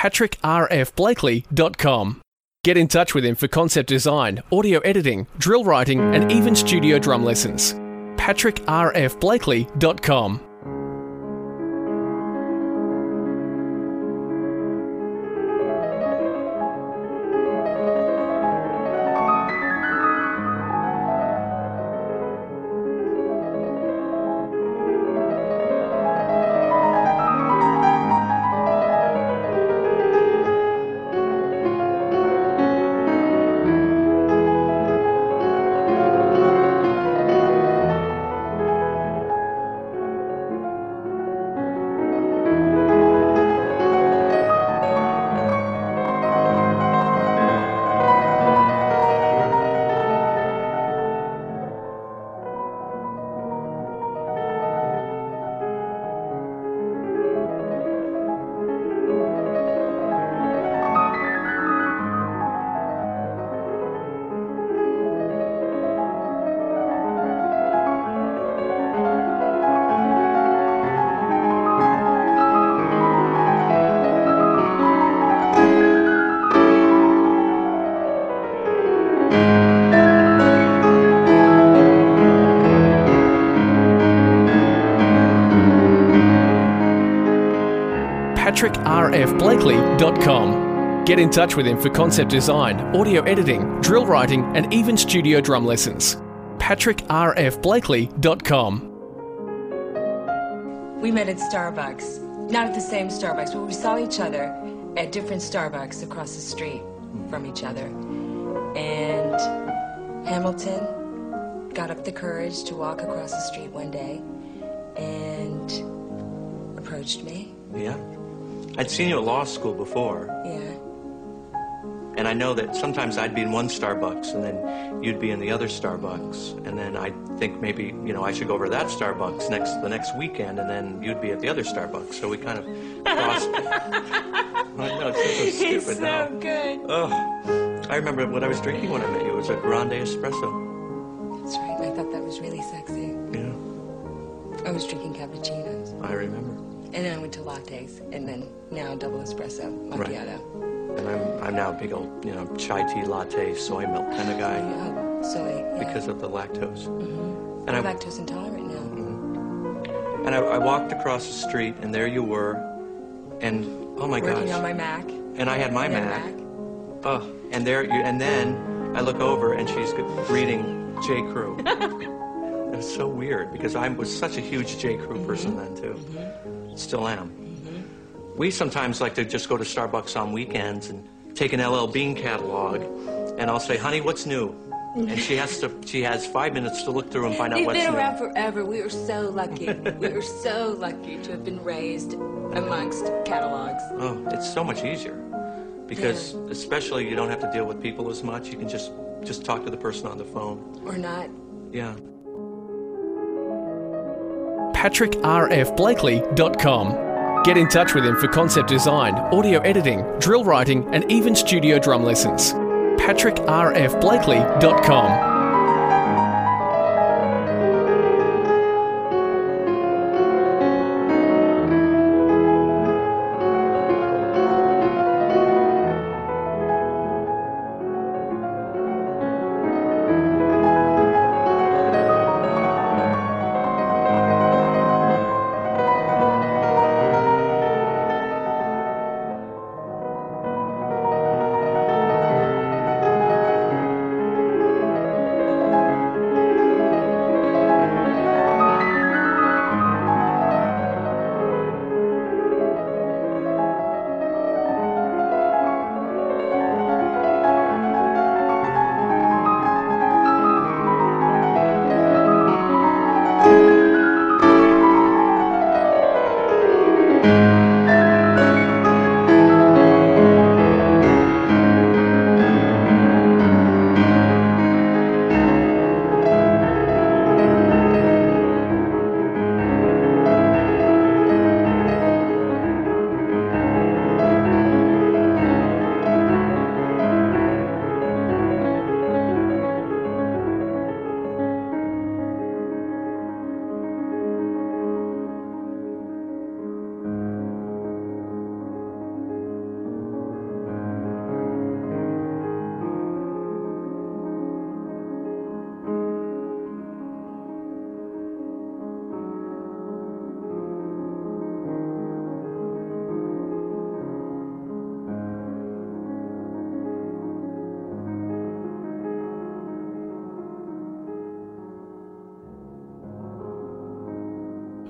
patrickrfblakely.com. Get in touch with him for concept design, audio editing, drill writing, and even studio drum lessons. patrickrfblakely.com. patrickrfblakely.com. Get in touch with him for concept design, audio editing, drill writing, and even studio drum lessons. patrickrfblakely.com. We met at Starbucks. Not at the same Starbucks, but we saw each other at different Starbucks across the street from each other. And Hamilton got up the courage to walk across the street one day and approached me. Yeah? I'd seen you at law school before. Yeah. And I know that sometimes I'd be in one Starbucks and then you'd be in the other Starbucks. And then I'd think maybe, I should go over to that Starbucks the next weekend, and then you'd be at the other Starbucks. So we kind of crossed. I know, it's so stupid. He's so now. good. Oh, I remember what I was drinking when I met you. It was a grande espresso. That's right. I thought that was really sexy. Yeah, I was drinking cappuccinos. I remember. And then I went to lattes, and then now double espresso macchiato. Right. And I'm now a big old, chai tea latte, soy milk kind of guy. Oh, soy. Yeah. Because of the lactose. Mm-hmm. I'm lactose intolerant now. Mm-hmm. And I walked across the street, and there you were, and oh my gosh. Working on my Mac. And I had my Mac. Oh, and there you, and then I look over, and she's reading J. Crew. It was so weird, because I was such a huge J. Crew person then, too. Mm-hmm. Still am. We sometimes like to just go to Starbucks on weekends and take an LL Bean catalog, and I'll say, honey, what's new? And she has 5 minutes to look through and find out what's new. They've been around forever. We are so lucky. We are so lucky to have been raised amongst catalogs. Oh, it's so much easier. Because especially you don't have to deal with people as much. You can just talk to the person on the phone. Or not. Yeah. patrickrfblakely.com. Get in touch with him for concept design, audio editing, drill writing, and even studio drum lessons. patrickrfblakely.com.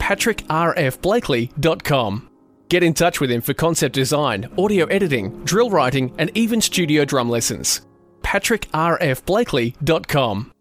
patrickrfblakely.com. Get in touch with him for concept design, audio editing, drill writing, and even studio drum lessons. patrickrfblakely.com.